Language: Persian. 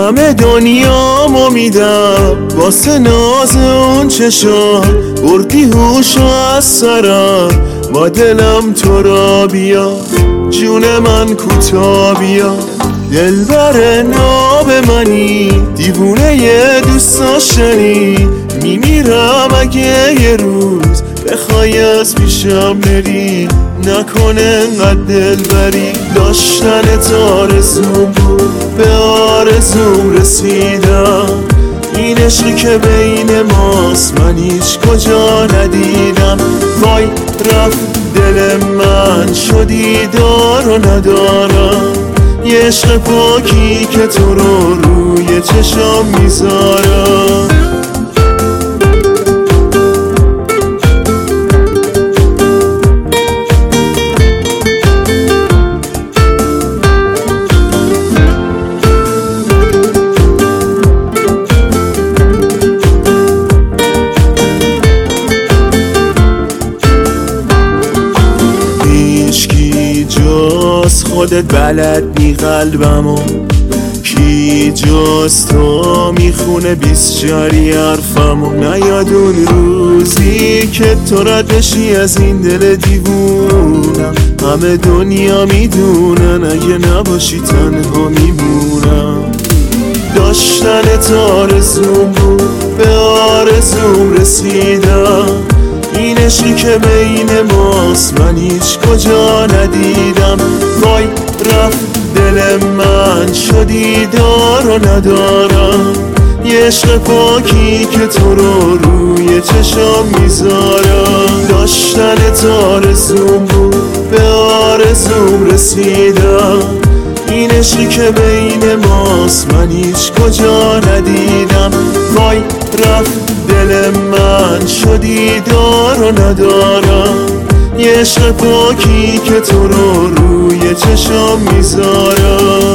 همه دنیامو میدم واسه ناز اون چشام، بردی هوشو از سرم با دلم تو را بیا، جون من کوتا بیا. دلبر ناب منی، دیوونه ی دوست داشتنی، میمیرم اگه یه روز بخوای از پیشم بری، نکنه انقدر دلبری. داشتن آرزوم بود، به آرزوم رسیدم، این عشقی که بین ماست من هیچ کجا ندیدم. وای رفت دل من، شدی دار و ندارم، یه عشق پاکی که تو رو روی چشام میذارم. جاست خودت بلد نی قلبمو، کی جاست تو میخونه 20 جاری حرفمو. نیاد اون روزی که تو رد بشی از این دل دیوونم، همه دنیا میدونن اگه نباشی تنها میمونم. داشتن آرزوم بود، به آرزوم رسیدم، این عشقی که بین ماست من هیچ کجا ندیدم. وای رفت دل من، شدی دار و ندارم، یه عشق پاکی که تو رو روی چشام میذارم. داشتن آرزوم بود، به آرزوم رسیدم، این عشقی که بین ماست من هیچ کجا ندیدم. وای رفت دل من، شدی دار و ندارم، یه عشق پاکی که تو رو روی چشام میذارم.